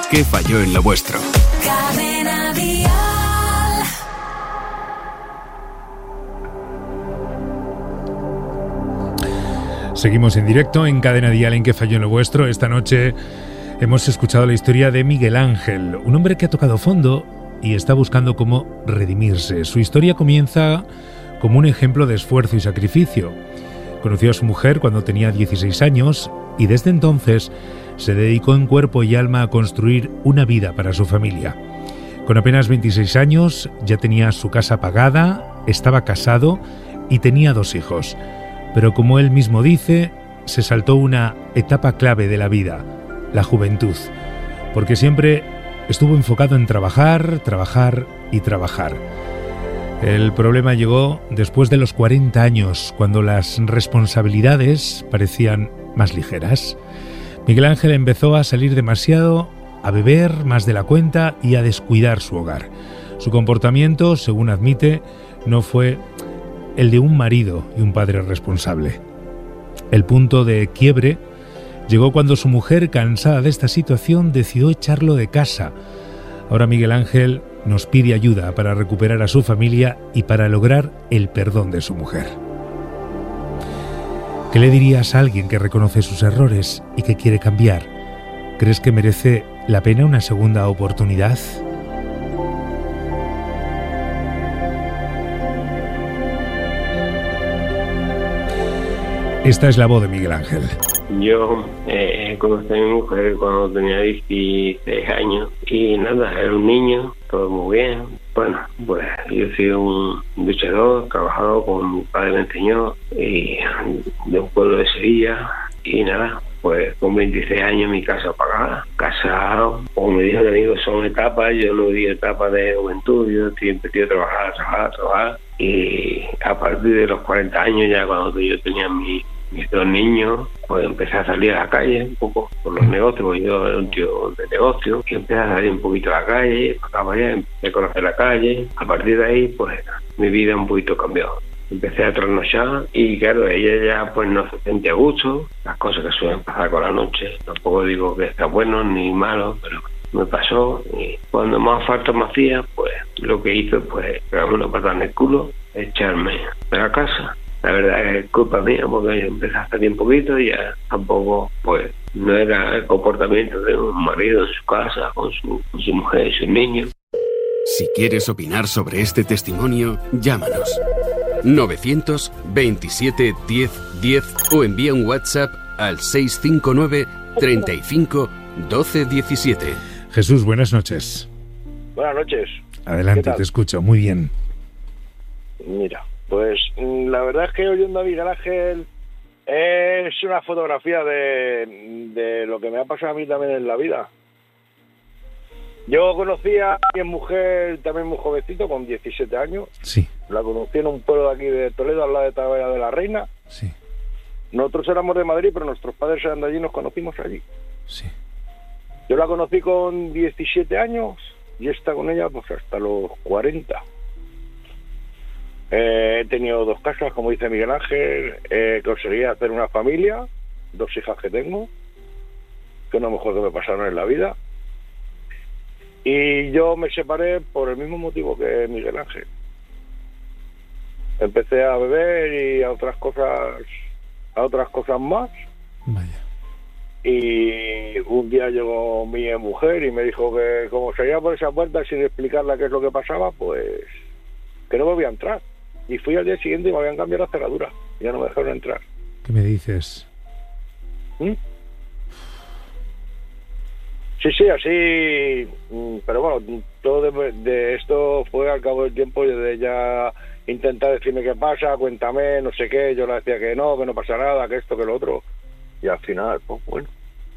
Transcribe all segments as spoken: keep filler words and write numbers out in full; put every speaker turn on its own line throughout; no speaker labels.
¿Qué falló en lo vuestro?
Cadena Dial.
Seguimos en directo en Cadena Dial en ¿Qué falló en lo vuestro? Esta noche hemos escuchado la historia de Miguel Ángel, un hombre que ha tocado fondo y está buscando cómo redimirse. Su historia comienza como un ejemplo de esfuerzo y sacrificio. Conoció a su mujer cuando tenía dieciséis años y desde entonces se dedicó en cuerpo y alma a construir una vida para su familia. Con apenas veintiséis años ya tenía su casa pagada, estaba casado y tenía dos hijos. Pero como él mismo dice, se saltó una etapa clave de la vida, la juventud, porque siempre estuvo enfocado en trabajar, trabajar y trabajar. El problema llegó después de los cuarenta años, cuando las responsabilidades parecían más ligeras. Miguel Ángel empezó a salir demasiado, a beber más de la cuenta y a descuidar su hogar. Su comportamiento, según admite, no fue el de un marido y un padre responsable. El punto de quiebre llegó cuando su mujer, cansada de esta situación, decidió echarlo de casa. Ahora Miguel Ángel nos pide ayuda para recuperar a su familia y para lograr el perdón de su mujer. ¿Qué le dirías a alguien que reconoce sus errores y que quiere cambiar? ¿Crees que merece la pena una segunda oportunidad? Esta es la voz de Miguel Ángel.
Yo eh, conocí a mi mujer cuando tenía dieciséis años y nada, era un niño, todo muy bien. Bueno, pues yo soy un luchador, trabajador, como mi padre me enseñó, y de un pueblo de Sevilla, y nada, pues con veintiséis años mi casa pagada, casado, como me dijo el amigo, son etapas, yo no di etapas de juventud, yo siempre he trabajar, trabajar, trabajar, y a partir de los cuarenta años, ya cuando yo tenía mi mis dos niños, pues empecé a salir a la calle un poco por los negocios, porque yo era un tío de negocio, y empecé a salir un poquito a la calle, acá allá, empecé a conocer la calle. A partir de ahí, pues mi vida un poquito cambió. Empecé a trasnochar y claro, ella ya pues no se sentía a gusto, las cosas que suelen pasar con la noche. Tampoco digo que sea bueno ni malo, pero me pasó, y cuando más falta me hacía, pues lo que hice pues pegarme una patada en el culo, echarme de la casa. La verdad es culpa mía, porque yo empecé a salir un poquito y ya tampoco, pues, no era el comportamiento de un marido en su casa, con su, con su mujer y sus niños.
Si quieres opinar sobre este testimonio, llámanos. novecientos veintisiete diez diez o envía un WhatsApp al seis cinco nueve treinta y cinco doce diecisiete.
Jesús, buenas noches.
Buenas noches.
Adelante, te escucho. Muy bien.
Mira, pues la verdad es que oyendo a Miguel Ángel es una fotografía de, de lo que me ha pasado a mí también en la vida. Yo conocí a mi mujer también muy jovencito, con diecisiete años.
Sí.
La conocí en un pueblo de aquí de Toledo, al lado de Talavera de la Reina.
Sí.
Nosotros éramos de Madrid, pero nuestros padres eran de allí y nos conocimos allí.
Sí.
Yo la conocí con diecisiete años y he estado con ella pues hasta los cuarenta. Eh, he tenido dos casas, como dice Miguel Ángel, eh, conseguí hacer una familia, dos hijas que tengo, que es lo mejor que me pasaron en la vida. Y yo me separé por el mismo motivo que Miguel Ángel. Empecé a beber y a otras cosas, a otras cosas más.
Vaya.
Y un día llegó mi mujer y me dijo que como salía por esa puerta sin explicarle qué es lo que pasaba, pues que no volvía a entrar. Y fui al día siguiente y me habían cambiado la cerradura. Ya no me dejaron entrar.
¿Qué me dices?
¿Mm? Sí, sí, así. Pero bueno, todo de, de esto fue al cabo del tiempo de ya intentar decirme qué pasa, cuéntame, no sé qué. Yo le decía que no, que no pasa nada, que esto, que lo otro. Y al final, pues bueno.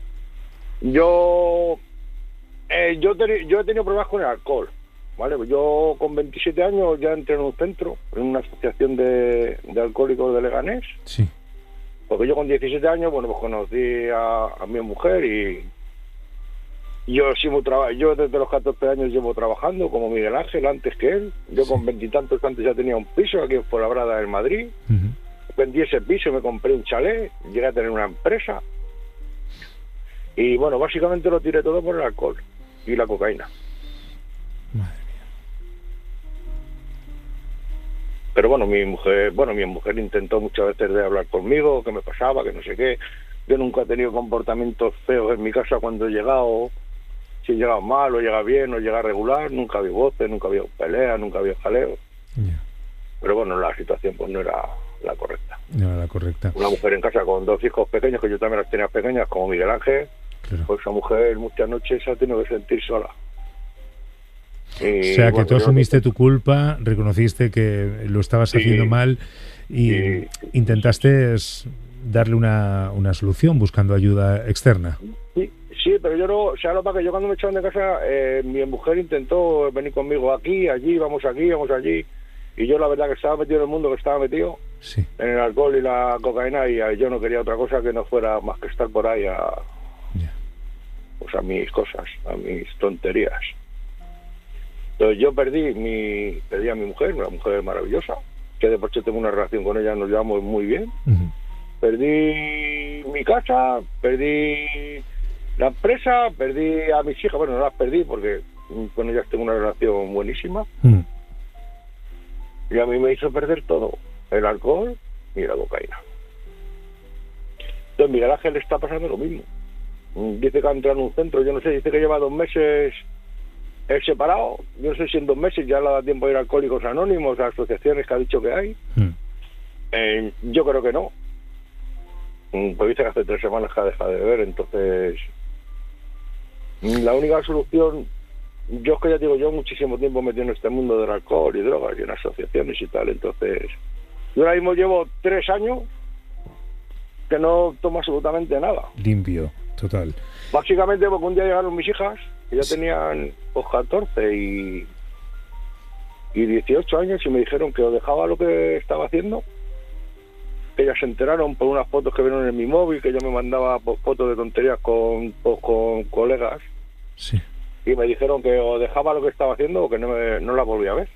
Yo, eh, yo, ten, yo he tenido problemas con el alcohol. Vale, yo con veintisiete años ya entré en un centro, en una asociación de, de alcohólicos de Leganés.
Sí.
Porque yo con diecisiete años, bueno, pues conocí a, a mi mujer y yo sigo traba, yo desde los catorce años llevo trabajando como Miguel Ángel, antes que él. Yo sí. Con veintitantos antes ya tenía un piso aquí en Fuenlabrada, en Madrid. Uh-huh. Vendí ese piso, me compré un chalet, llegué a tener una empresa. Y bueno, básicamente lo tiré todo por el alcohol. y la cocaína.
Madre mía.
Pero bueno, mi mujer, bueno, mi mujer intentó muchas veces de hablar conmigo, qué me pasaba, que no sé qué. Yo nunca he tenido comportamientos feos en mi casa cuando he llegado, si he llegado mal o llega bien o llega regular, nunca había voces, nunca había peleas, nunca había jaleo.
Yeah.
Pero bueno, la situación pues no era la correcta.
No era la correcta.
Una mujer en casa con dos hijos pequeños, que yo también las tenía pequeñas, como Miguel Ángel,
Claro.
pues esa mujer muchas noches se ha tenido que sentir sola. Y,
O sea, que
bueno,
tú
yo-
asumiste tu culpa, reconociste que lo estabas
Sí.
haciendo mal y
Sí.
intentaste es, darle una, una solución buscando ayuda externa.
Sí, sí, pero yo no, o sea, lo que yo cuando me echaron de casa, eh, mi mujer intentó venir conmigo aquí, allí, vamos aquí, vamos allí, y yo la verdad que estaba metido en el mundo que estaba metido,
Sí.
en el alcohol y la cocaína, y eh, yo no quería otra cosa que no fuera más que estar por ahí a,
Ya.
pues a mis cosas, a mis tonterías. Entonces yo perdí mi, perdí a mi mujer, una mujer maravillosa, que de por sí tengo una relación con ella, nos llevamos muy bien.
Ujú.
Perdí mi casa, perdí la empresa, perdí a mis hijas, bueno, no las perdí porque con ellas tengo una relación buenísima,
Mm.
y a mí me hizo perder todo, el alcohol y la cocaína. Entonces Miguel Ángel le está pasando lo mismo. Dice que ha entrado en un centro, yo no sé, dice que lleva dos meses él separado, yo no sé si en dos meses ya le da tiempo a ir a Alcohólicos Anónimos, a asociaciones que ha dicho que hay.
Mm.
Eh, yo creo que no. Mm, Pues dice que hace tres semanas que ha dejado de beber, entonces mm, la única solución, yo es que ya digo, yo muchísimo tiempo metido en este mundo del alcohol y drogas y en asociaciones y tal, entonces yo ahora mismo llevo tres años que no tomo absolutamente nada.
Limpio, total.
Básicamente porque un día llegaron mis hijas, que ya
Sí.
tenían pues catorce y, y dieciocho años, y me dijeron que o dejaba lo que estaba haciendo, que ellas se enteraron por unas fotos que vieron en mi móvil, que yo me mandaba pues, fotos de tonterías con, pues, con colegas,
Sí.
y me dijeron que o dejaba lo que estaba haciendo o que no, me, no la volvía a ver.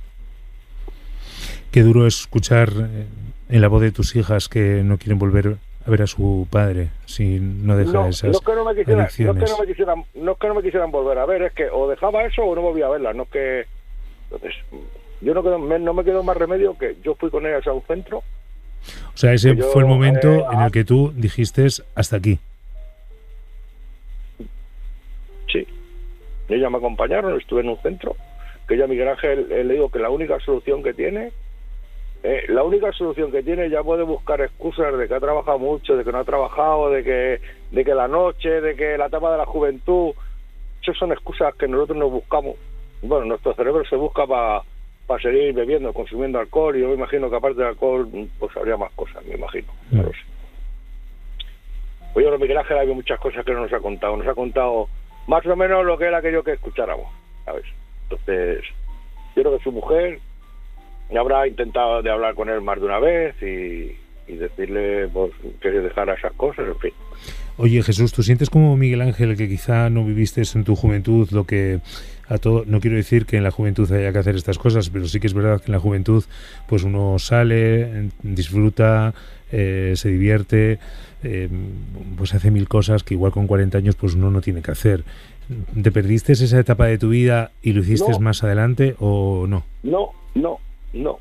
Qué duro es escuchar eh, en la voz de tus hijas que no quieren volver a ver a su padre si no deja
No,
esas
no es que no me quisieran, no es que
adicciones.
no me quisieran, no es que no me quisieran volver a ver, es que o dejaba eso o no volvía a verla, no es que... Entonces, yo no, quedo, me, no me quedó más remedio que yo fui con ellas a un centro.
O sea, ese
yo,
fue el momento
eh,
en el que tú dijiste hasta aquí.
Sí. Y ellas me acompañaron, estuve en un centro, que ya Miguel Ángel eh, le digo que la única solución que tiene, eh, la única solución que tiene, ya puede buscar excusas de que ha trabajado mucho, de que no ha trabajado, de que, de que la noche, de que la etapa de la juventud, esas son excusas que nosotros nos buscamos. Bueno, nuestro cerebro se busca para para seguir bebiendo, consumiendo alcohol, y yo me imagino que aparte del alcohol, pues habría más cosas, me imagino, no lo sé. Pues yo, Miguel Ángel, había muchas cosas que no nos ha contado, nos ha contado más o menos lo que era aquello que escucháramos, ¿sabes? Entonces, yo creo que su mujer habrá intentado de hablar con él más de una vez y, y decirle pues, que se dejara esas cosas, en fin.
Oye, Jesús, ¿tú sientes como Miguel Ángel que quizá no viviste en tu juventud lo que a todo? No quiero decir que en la juventud haya que hacer estas cosas, pero sí que es verdad que en la juventud pues uno sale, disfruta, eh, se divierte, eh, pues hace mil cosas que igual con cuarenta años pues uno no tiene que hacer. ¿Te perdiste esa etapa de tu vida y lo hiciste
No.
más adelante o no?
No, no, no.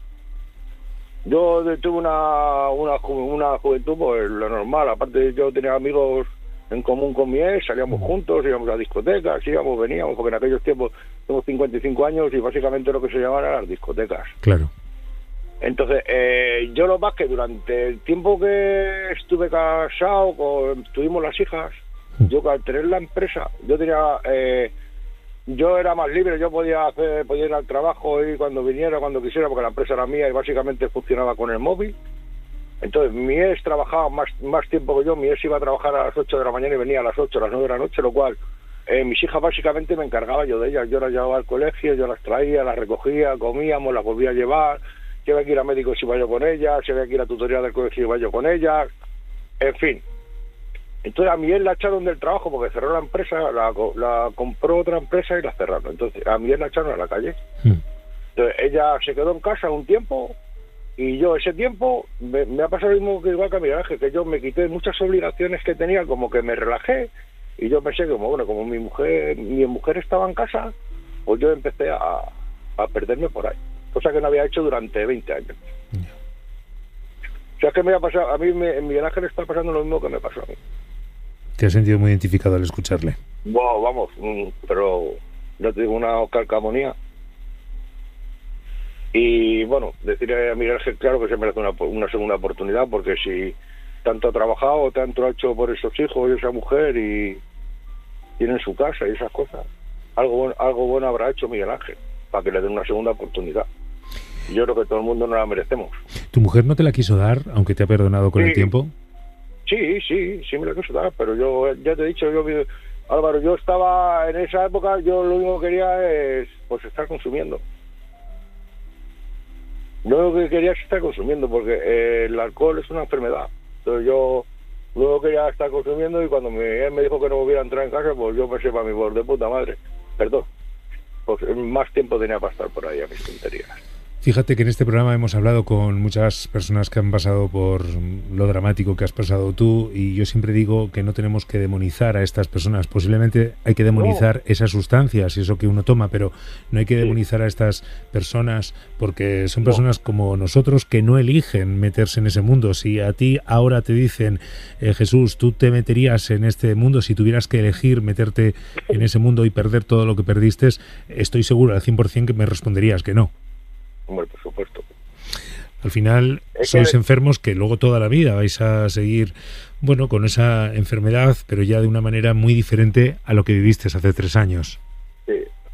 Yo tuve una, una, ju- una juventud, pues lo normal. Aparte, yo tenía amigos en común con mi ex, salíamos juntos, íbamos a discotecas, íbamos, veníamos, porque en aquellos tiempos tengo cincuenta y cinco años y básicamente lo que se llamaban eran las discotecas.
Claro.
Entonces, eh, yo lo más que durante el tiempo que estuve casado, con, tuvimos las hijas, yo al tener la empresa, yo tenía... Eh, yo era más libre, yo podía hacer, podía ir al trabajo y cuando viniera, cuando quisiera, porque la empresa era mía y básicamente funcionaba con el móvil. Entonces mi ex trabajaba más más tiempo que yo, mi ex iba a trabajar a las ocho de la mañana y venía a las ocho, a las nueve de la noche, lo cual eh, mis hijas básicamente me encargaba yo de ellas, yo las llevaba al colegio, yo las traía, las recogía, comíamos, las volvía a llevar, si había que ir a médico si iba yo con ellas, si había que ir a tutoría del colegio iba yo con ellas, en fin. Entonces a mí él la echaron del trabajo porque cerró la empresa, la, la compró otra empresa y la cerraron. Entonces a mí él la echaron a la calle.
Mm.
Entonces ella se quedó en casa un tiempo y yo ese tiempo me, me ha pasado lo mismo que igual que a Miguel Ángel, que yo me quité muchas obligaciones que tenía, como que me relajé Y yo pensé que, como, bueno, como mi mujer mi mujer estaba en casa, pues yo empecé a, a perderme por ahí. Cosa que no había hecho durante veinte años. Yeah. O sea, que me ha pasado, a mí me, en Miguel Ángel está pasando lo mismo que me pasó a mí.
¿Te has sentido muy identificado al escucharle?
Wow, vamos, pero yo te digo una calcamonía. Y bueno, decirle a Miguel Ángel, claro que se merece una, una segunda oportunidad, porque si tanto ha trabajado, tanto ha hecho por esos hijos y esa mujer, y tienen su casa y esas cosas, algo bueno, algo bueno habrá hecho Miguel Ángel para que le den una segunda oportunidad. Yo creo que todo el mundo no la merecemos.
¿Tu mujer no te la quiso dar, aunque te ha perdonado con
sí.
el tiempo?
Sí, sí, sí me la quiso dar, pero yo ya te he dicho, yo Álvaro, yo estaba en esa época, yo lo único que quería es pues estar consumiendo. Lo único que quería es estar consumiendo, porque eh, el alcohol es una enfermedad. Entonces yo luego quería estar consumiendo, y cuando me, él me dijo que no volviera a entrar en casa, pues yo pensé para mi voz de puta madre, perdón, pues más tiempo tenía para estar por ahí a mis tonterías.
Fíjate que en este programa hemos hablado con muchas personas que han pasado por lo dramático que has pasado tú, y yo siempre digo que no tenemos que demonizar a estas personas. Posiblemente hay que demonizar no. esas sustancias y eso que uno toma, pero no hay que demonizar sí. a estas personas, porque son personas no. como nosotros que no eligen meterse en ese mundo. Si a ti ahora te dicen, eh, Jesús, tú te meterías en este mundo si tuvieras que elegir meterte en ese mundo y perder todo lo que perdiste, estoy seguro al cien por ciento que me responderías que no.
Hombre, por supuesto.
Al final es sois que... enfermos que luego toda la vida vais a seguir, bueno, con esa enfermedad, pero ya de una manera muy diferente a lo que viviste hace tres años.
Sí.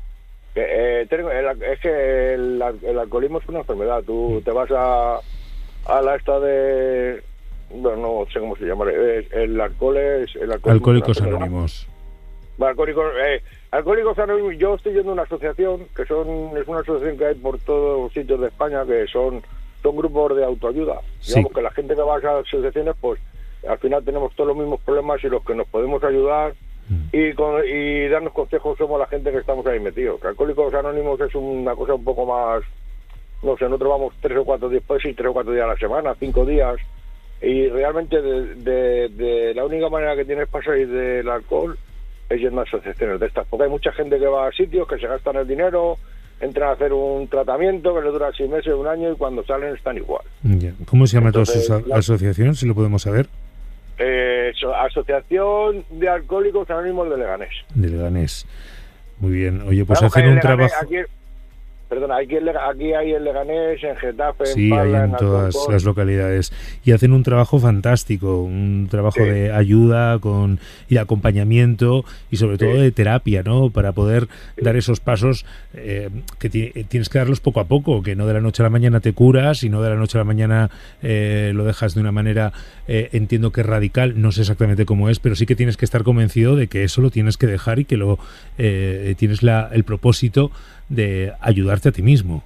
Eh, es que el, el alcoholismo es una enfermedad. Tú te vas a, a la esta de... Bueno, no sé cómo se llama. El, el alcohol es... El
Alcohólicos Anónimos.
Alcohólicos, eh, Alcohólicos Anónimos, yo estoy yendo a una asociación que son es una asociación que hay por todos los sitios de España, que son son grupos de autoayuda. Sí. Digamos que la gente que va a esas asociaciones, pues al final tenemos todos los mismos problemas, y los que nos podemos ayudar mm. y, con, y darnos consejos somos la gente que estamos ahí metidos. Que Alcohólicos Anónimos es una cosa un poco más, no sé, nosotros vamos tres o cuatro días, pues sí, tres o cuatro días a la semana, cinco días, y realmente de, de, de la única manera que tienes para salir del alcohol es yendo a asociaciones de estas, porque hay mucha gente que va a sitios que se gastan el dinero, entran a hacer un tratamiento que les dura seis meses, un año, y cuando salen están igual.
Yeah. ¿Cómo se llama
Entonces,
toda su asociación, si lo podemos saber?
Eh, Asociación de Alcohólicos Anónimos de Leganés.
De Leganés. Muy bien. Oye, pues
claro,
hacen un
Leganés,
trabajo...
Aquí, perdona, aquí, aquí hay en Leganés, en Getafe,
sí,
en Parla,
hay en, en todas Alcorcón. Las localidades. Y hacen un trabajo fantástico, un trabajo sí. de ayuda con y de acompañamiento, y sobre todo sí. de terapia, ¿no? Para poder sí. dar esos pasos eh, que t- tienes que darlos poco a poco, que no de la noche a la mañana te curas, y no de la noche a la mañana eh, lo dejas de una manera, eh, entiendo que radical, no sé exactamente cómo es, pero sí que tienes que estar convencido de que eso lo tienes que dejar, y que lo eh, tienes la, el propósito de ayudarte a ti mismo.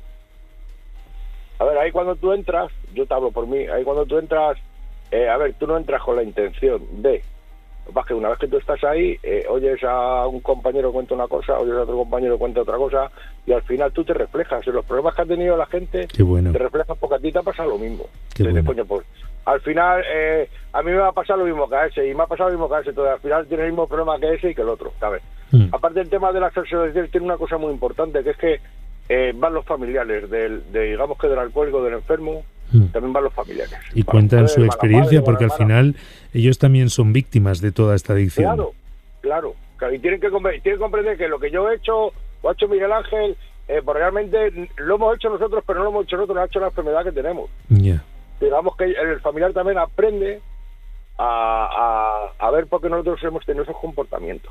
A ver, ahí cuando tú entras, yo te hablo por mí, ahí cuando tú entras, eh, a ver, tú no entras con la intención de, vas que una vez que tú estás ahí, eh, oyes a un compañero cuenta una cosa, oyes a otro compañero cuenta otra cosa, y al final tú te reflejas en los problemas que ha tenido la gente.
Qué bueno.
Te reflejas porque a ti te ha pasado lo mismo.
Qué
Entonces,
bueno.
coño, pues, al final, eh, a mí me va a pasar lo mismo que a ese, y me ha pasado lo mismo que a ese, entonces al final tiene el mismo problema que ese y que el otro, ¿sabes? Mm. Aparte, el tema de las asociaciones tiene una cosa muy importante, que es que eh, van los familiares, del, de, digamos que del alcohólico, del enfermo, mm. también van los familiares.
Y cuentan su experiencia, porque al final ellos también son víctimas de toda esta adicción.
Claro, claro, claro, y tienen que, tienen que comprender que lo que yo he hecho, o ha hecho Miguel Ángel, eh, pues realmente lo hemos hecho nosotros, pero no lo hemos hecho nosotros, lo ha hecho la enfermedad que tenemos.
Yeah.
Digamos que el familiar también aprende a, a, a ver por qué nosotros hemos tenido esos comportamientos.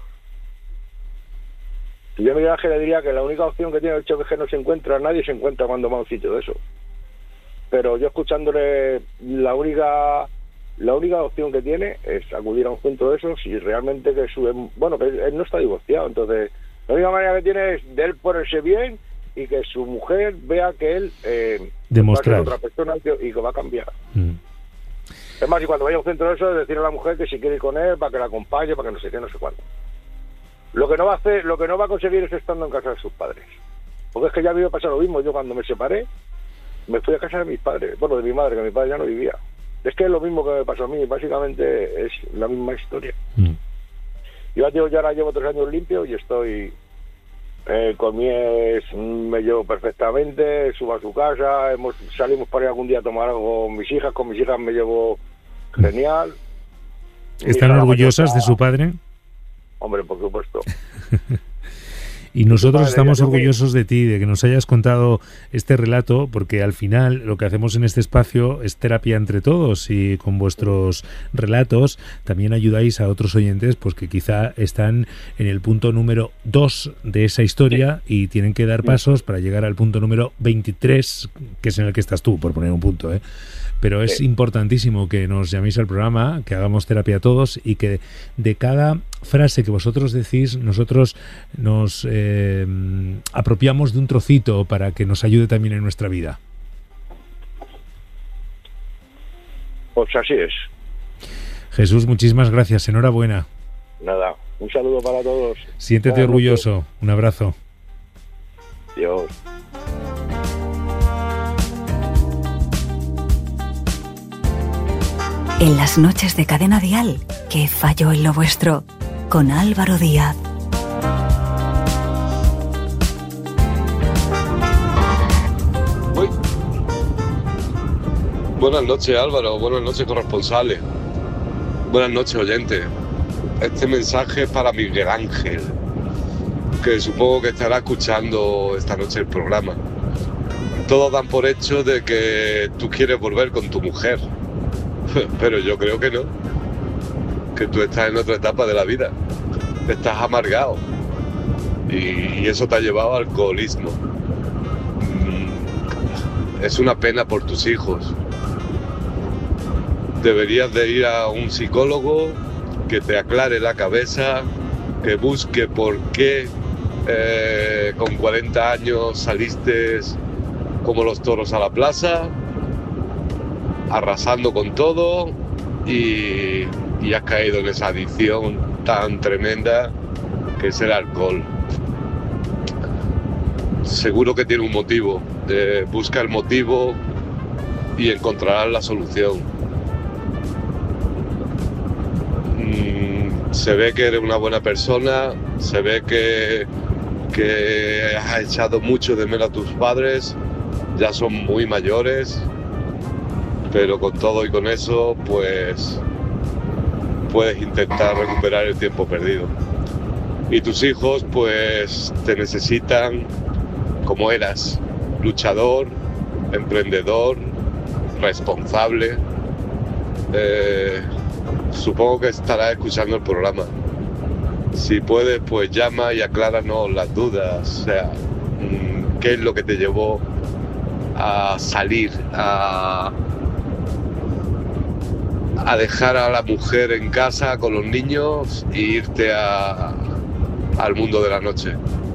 Y yo a Miguel Ángel le diría que la única opción que tiene el hecho es que no se encuentra, nadie se encuentra cuando va a un sitio de eso. Pero yo escuchándole, la única la única opción que tiene es acudir a un centro de esos, y realmente que su, bueno, que él no está divorciado, entonces la única manera que tiene es de él ponerse bien, y que su mujer vea que él eh,
demostrar
va a ser otra persona y que va a cambiar. Mm. Es más, y cuando vaya a un centro de eso, es decirle a la mujer que si quiere ir con él, para que la acompañe, para que no sé qué, no sé cuándo. Lo que no va a hacer, lo que no va a conseguir es estando en casa de sus padres. Porque es que ya a mí me pasa lo mismo. Yo cuando me separé, me fui a casa de mis padres, bueno, de mi madre, que mi padre ya no vivía. Es que es lo mismo que me pasó a mí, básicamente es la misma historia. Mm. Yo ya digo, yo ahora llevo tres años limpio y estoy... Eh, con mi ex me llevo perfectamente, subo a su casa, hemos salimos para ir algún día a tomar algo con mis hijas, con mis hijas me llevo genial.
¿Están orgullosas de su padre?
Hombre, por supuesto.
Y nosotros
Padre,
estamos
ya no me-
orgullosos de ti, de que nos hayas contado este relato, porque al final lo que hacemos en este espacio es terapia entre todos, y con vuestros relatos también ayudáis a otros oyentes pues que quizá están en el punto número dos de esa historia y tienen que dar pasos para llegar al punto número veintitrés, que es en el que estás tú, por poner un punto, ¿eh? Pero es
Sí.
importantísimo que nos llaméis al programa, que hagamos terapia todos y que de cada frase que vosotros decís, nosotros nos eh, apropiamos de un trocito para que nos ayude también en nuestra vida.
Pues así es.
Jesús, muchísimas gracias, enhorabuena.
Nada, un saludo para todos.
Siéntete
Buenas
orgulloso. Un abrazo.
noches. Dios.
En las noches de Cadena Dial, ¿qué falló en lo vuestro? Con Álvaro Díaz.
Uy. Buenas noches, Álvaro. Buenas noches, corresponsales. Buenas noches, oyentes. Este mensaje es para Miguel Ángel, que supongo que estará escuchando esta noche el programa. Todos dan por hecho de que tú quieres volver con tu mujer, pero yo creo que no. Que tú estás en otra etapa de la vida. Estás amargado. Y, y eso te ha llevado al alcoholismo. Mm, Es una pena por tus hijos. Deberías de ir a un psicólogo que te aclare la cabeza, que busque por qué eh, con cuarenta años saliste como los toros a la plaza, arrasando con todo y, y has caído en esa adicción tan tremenda que es el alcohol. Seguro que tiene un motivo. Eh, busca el motivo y encontrarás la solución. Mm, se ve que eres una buena persona, se ve que, que has echado mucho de menos a tus padres, ya son muy mayores, pero con todo y con eso, pues puedes intentar recuperar el tiempo perdido. Y tus hijos, pues te necesitan como eras, luchador, emprendedor, responsable. Eh, supongo que estarás escuchando el programa. Si puedes, pues llama y acláranos las dudas. O sea, ¿qué es lo que te llevó a salir, a, a dejar a la mujer en casa con los niños e irte a, al mundo de la noche?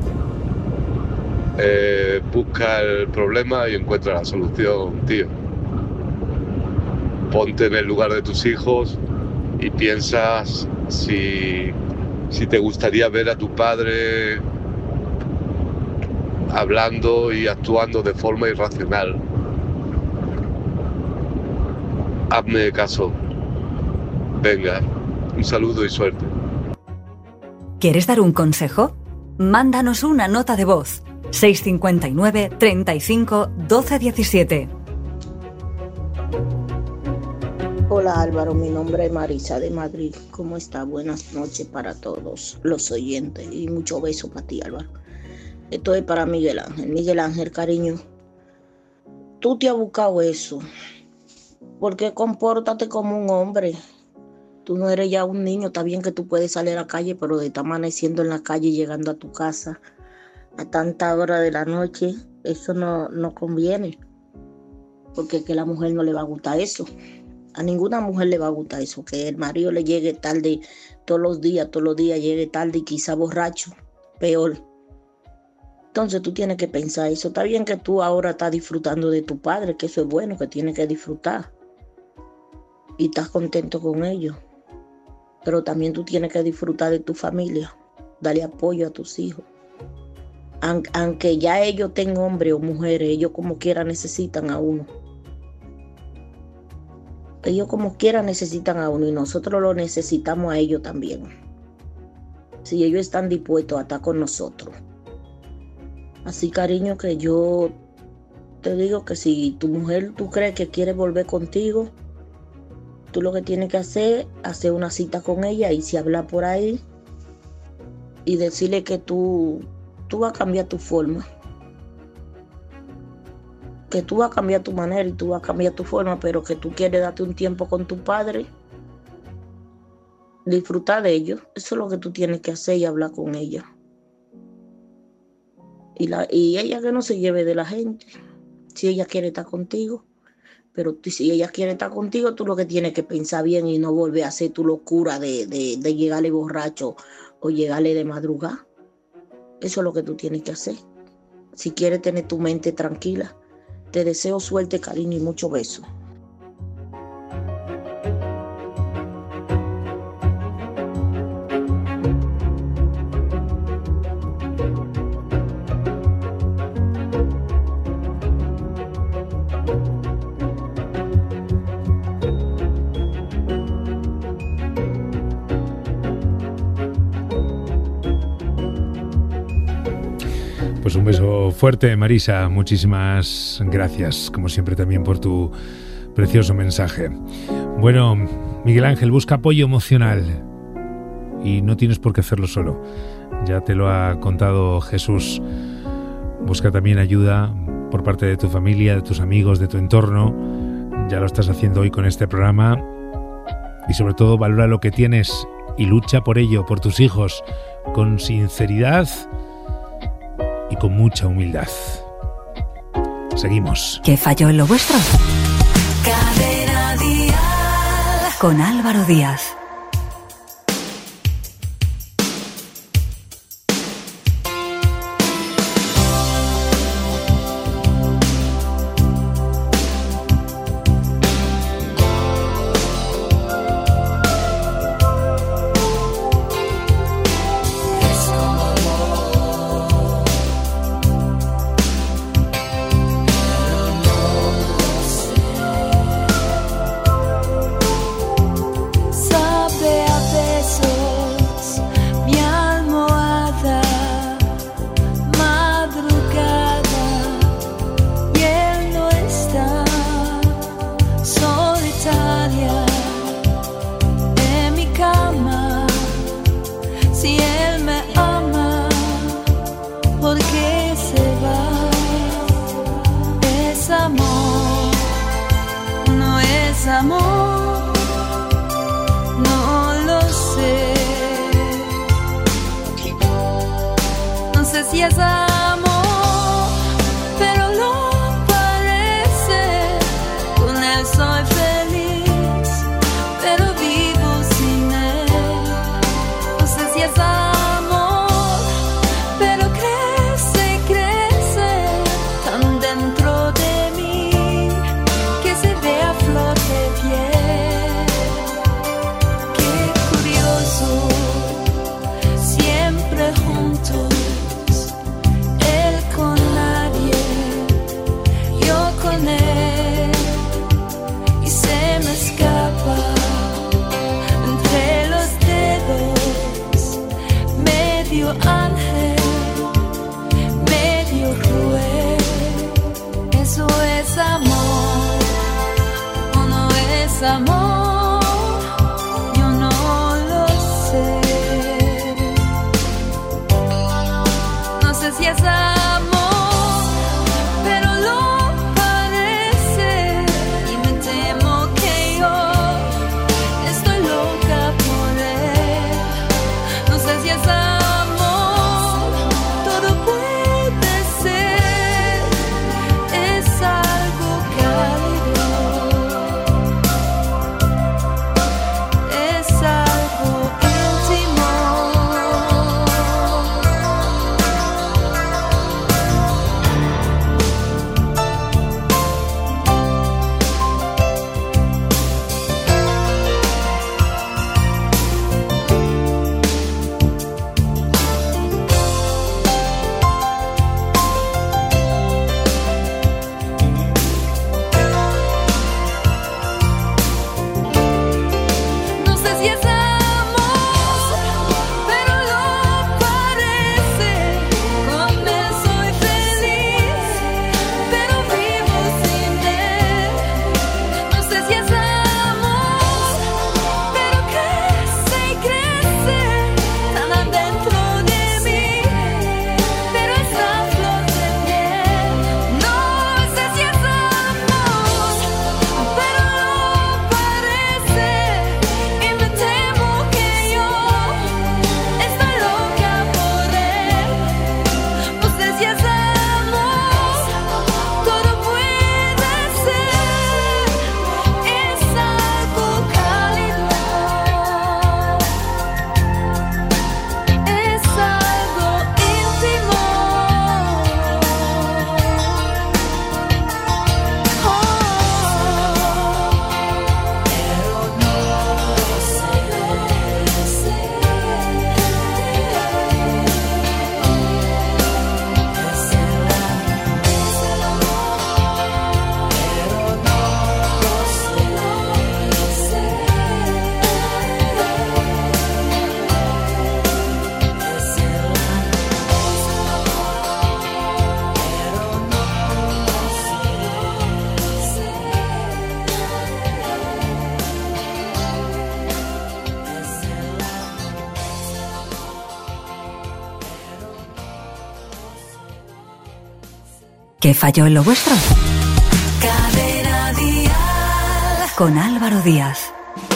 Eh, busca el problema y encuentra la solución, tío. Ponte en el lugar de tus hijos y piensas si, si te gustaría ver a tu padre hablando y actuando de forma irracional. Hazme caso. Venga, un saludo y suerte.
¿Quieres dar un consejo? Mándanos una nota de voz. seis cinco nueve, treinta y cinco, doce diecisiete.
Hola Álvaro, mi nombre es Marisa de Madrid. ¿Cómo está? Buenas noches para todos los oyentes y mucho beso para ti, Álvaro. Esto es para Miguel Ángel. Miguel Ángel, cariño, tú te has buscado eso porque compórtate como un hombre. Tú no eres ya un niño. Está bien que tú puedes salir a la calle, pero de estar amaneciendo en la calle y llegando a tu casa a tanta hora de la noche, eso no, no conviene, porque es que a la mujer no le va a gustar eso. A ninguna mujer le va a gustar eso, que el marido le llegue tarde todos los días, todos los días llegue tarde y quizá borracho, peor. Entonces tú tienes que pensar eso. Está bien que tú ahora estás disfrutando de tu padre, que eso es bueno, que tienes que disfrutar y estás contento con ellos, pero también tú tienes que disfrutar de tu familia, darle apoyo a tus hijos. Aunque ya ellos tengan hombres o mujeres, ellos como quiera necesitan a uno. Ellos como quiera necesitan a uno y nosotros lo necesitamos a ellos también. si ellos están dispuestos a estar con nosotros. Así, cariño, que yo te digo que si tu mujer, tú crees que quiere volver contigo, tú lo que tienes que hacer es hacer una cita con ella y si habla por ahí y decirle que tú, tú vas a cambiar tu forma. Que tú vas a cambiar tu manera y tú vas a cambiar tu forma, pero que tú quieres darte un tiempo con tu padre, disfrutar de ellos. Eso es lo que tú tienes que hacer y hablar con ella. Y, la, y ella que no se lleve de la gente. Si ella quiere estar contigo, pero tú, si ella quiere estar contigo, tú lo que tienes que pensar bien y no volver a hacer tu locura de, de, de llegarle borracho o llegarle de madrugada. Eso es lo que tú tienes que hacer. Si quieres tener tu mente tranquila, te deseo suerte, cariño y mucho beso.
Pues un beso fuerte, Marisa. Muchísimas gracias, como siempre, también por tu precioso mensaje. Bueno, Miguel Ángel, busca apoyo emocional y no tienes por qué hacerlo solo. Ya te lo ha contado Jesús. Busca también ayuda por parte de tu familia, de tus amigos, de tu entorno. Ya lo estás haciendo hoy con este programa. Y sobre todo, valora lo que tienes y lucha por ello, por tus hijos, con sinceridad y con mucha humildad. Seguimos.
¿Qué falló en lo vuestro? Cadena Dial con Álvaro Díaz. ¿Qué falló en lo vuestro? Cadena Dial. Con Álvaro Díaz.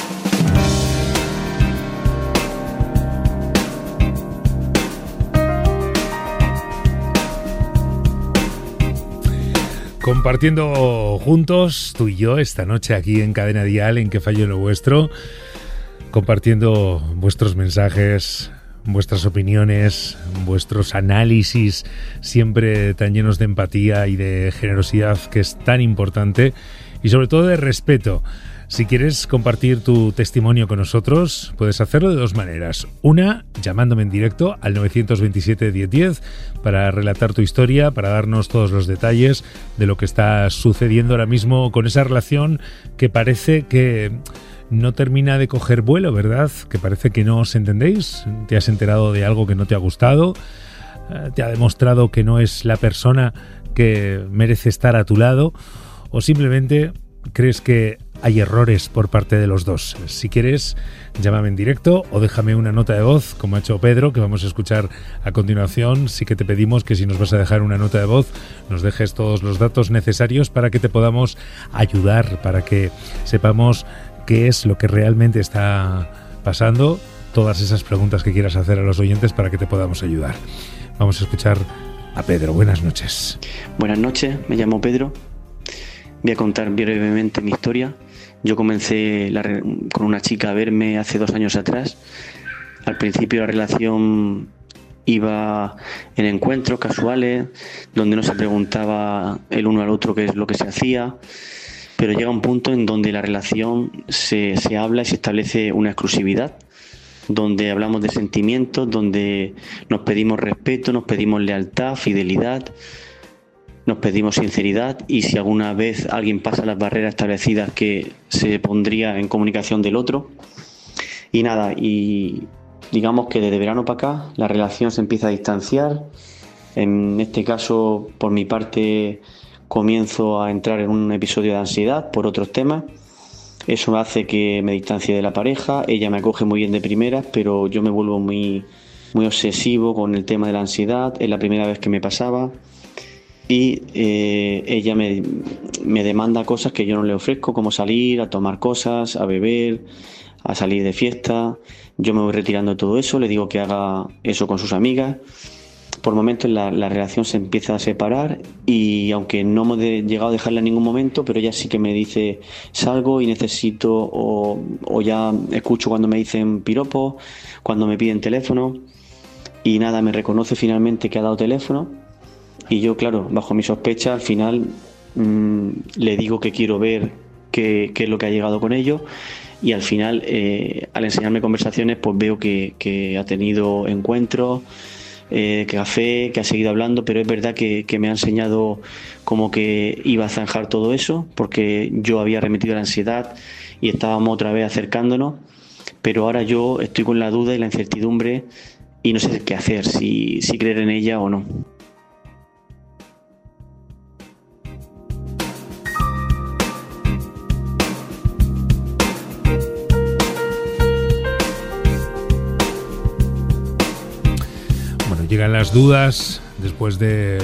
Compartiendo juntos, tú y yo, esta noche aquí en Cadena Dial, en ¿Qué falló en lo vuestro? Compartiendo vuestros mensajes, vuestras opiniones, vuestros análisis, siempre tan llenos de empatía y de generosidad, que es tan importante, y sobre todo de respeto. Si quieres compartir tu testimonio con nosotros, puedes hacerlo de dos maneras. Una, llamándome en directo al nueve dos siete, diez diez para relatar tu historia, para darnos todos los detalles de lo que está sucediendo ahora mismo con esa relación que parece que no termina de coger vuelo, ¿verdad? Que parece que no os entendéis. Te has enterado de algo que no te ha gustado, te ha demostrado que no es la persona que merece estar a tu lado, o simplemente crees que hay errores por parte de los dos. Si quieres, llámame en directo o déjame una nota de voz, como ha hecho Pedro, que vamos a escuchar a continuación. Sí que te pedimos que si nos vas a dejar una nota de voz, nos dejes todos los datos necesarios para que te podamos ayudar, para que sepamos qué es lo que realmente está pasando, todas esas preguntas que quieras hacer a los oyentes para que te podamos ayudar. Vamos a escuchar a Pedro. Buenas noches.
Buenas noches, me llamo Pedro. Voy a contar brevemente mi historia. Yo comencé la re- con una chica a verme hace dos años atrás. Al principio la relación iba en encuentros casuales, donde no se preguntaba el uno al otro qué es lo que se hacía, pero llega un punto en donde la relación se, se habla y se establece una exclusividad, donde hablamos de sentimientos, donde nos pedimos respeto, nos pedimos lealtad, fidelidad, nos pedimos sinceridad, y si alguna vez alguien pasa las barreras establecidas, que se pondría en comunicación del otro. Y nada, y digamos que desde verano para acá la relación se empieza a distanciar. En este caso, por mi parte, comienzo a entrar en un episodio de ansiedad por otros temas. Eso hace que me distancie de la pareja. Ella me acoge muy bien de primeras, pero yo me vuelvo muy, muy obsesivo con el tema de la ansiedad. Es la primera vez que me pasaba. Y eh, ella me, me demanda cosas que yo no le ofrezco, como salir, a tomar cosas, a beber, a salir de fiesta. Yo me voy retirando de todo eso, le digo que haga eso con sus amigas. Por momentos la, la relación se empieza a separar, y aunque no hemos de, llegado a dejarla en ningún momento, pero ella sí que me dice salgo y necesito, o, o ya escucho cuando me dicen piropos, cuando me piden teléfono, y nada, me reconoce finalmente que ha dado teléfono. Y yo, claro, bajo mi sospecha, al final mmm, le digo que quiero ver qué, qué es lo que ha llegado con ellos, y al final, eh, al enseñarme conversaciones, pues veo que, que ha tenido encuentros, eh, café, que ha seguido hablando, pero es verdad que, que me ha enseñado como que iba a zanjar todo eso, porque yo había remitido la ansiedad y estábamos otra vez acercándonos, pero ahora yo estoy con la duda y la incertidumbre y no sé qué hacer, si, si creer en ella o no.
Llegan las dudas después de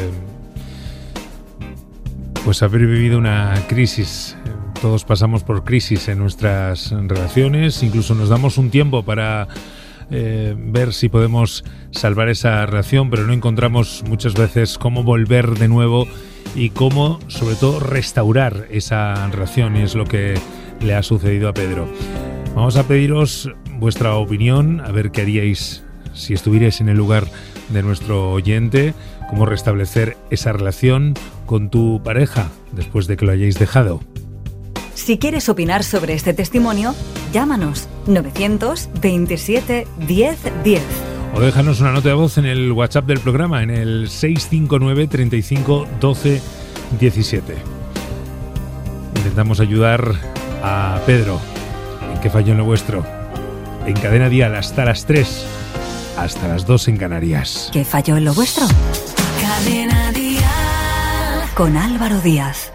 pues haber vivido una crisis. Todos pasamos por crisis en nuestras relaciones, incluso nos damos un tiempo para eh, ver si podemos salvar esa relación, pero no encontramos muchas veces cómo volver de nuevo y cómo, sobre todo, restaurar esa relación, y es lo que le ha sucedido a Pedro. Vamos a pediros vuestra opinión, a ver qué haríais si estuvierais en el lugar de nuestro oyente, cómo restablecer esa relación con tu pareja después de que lo hayáis dejado.
Si quieres opinar sobre este testimonio, llámanos nueve dos siete, diez diez.
O déjanos una nota de voz en el WhatsApp del programa, en el seis cinco nueve, treinta y cinco, doce, diecisiete. Intentamos ayudar a Pedro en ¿Qué falló en lo vuestro? En Cadena Dial hasta las tres. Hasta las dos en Canarias.
¿Qué falló en lo vuestro? Cadena Dial. Con Álvaro Díaz.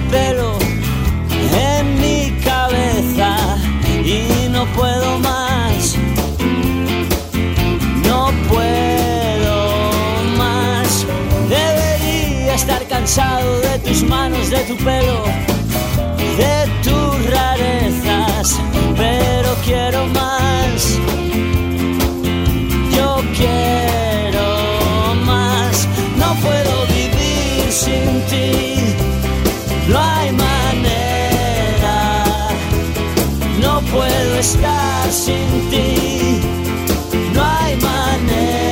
pelo en mi cabeza y no puedo más, no puedo más. Debería estar cansado de tus manos, de tu pelo, de tus rarezas, pero quiero más, yo quiero más. No puedo vivir sin ti, no hay manera, no puedo estar sin ti, no hay manera.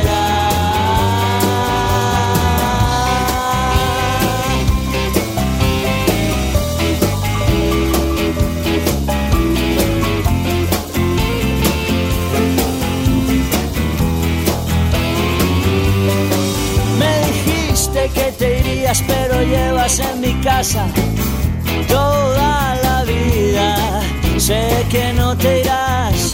Que te irías, pero llevas en mi casa toda la vida. Sé que no te irás,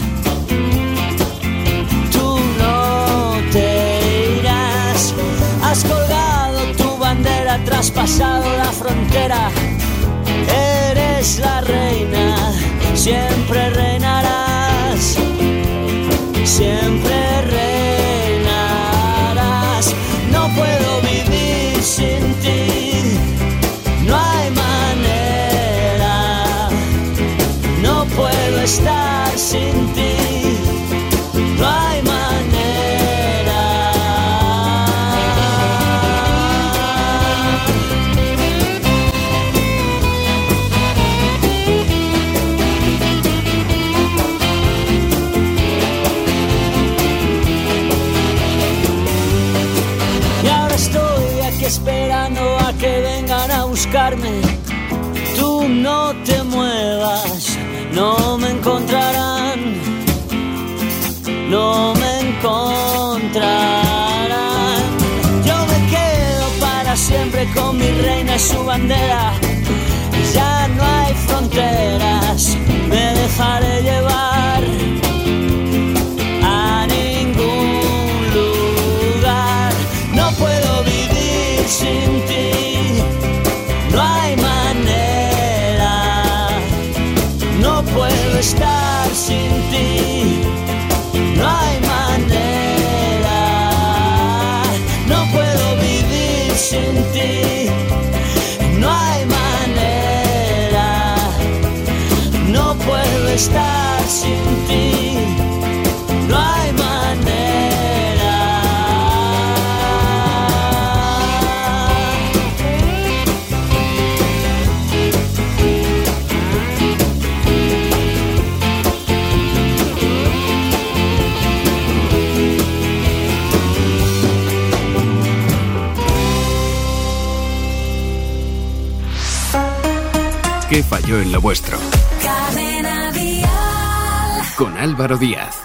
tú no te irás. Has colgado tu bandera, traspasado la frontera. Eres la reina, siempre reinarás, siempre reinarás. No puedo vivir sin ti, no hay manera, no puedo estar sin ti, no hay manera. Y ahora estoy aquí esperando a que vengan a buscarme. Tú no te muevas, no me encontrarán, no me encontrarán. Yo me quedo para siempre con mi reina y su bandera. Ya no hay fronteras, me dejaré llevar a ningún lugar. No puedo vivir sin ti, no hay manera, no puedo estar sin ti, no hay manera, no puedo vivir sin ti, no hay manera, no puedo estar sin ti, no hay manera.
¿Qué falló en lo vuestro?
Cadena Dial.
Con Álvaro Díaz.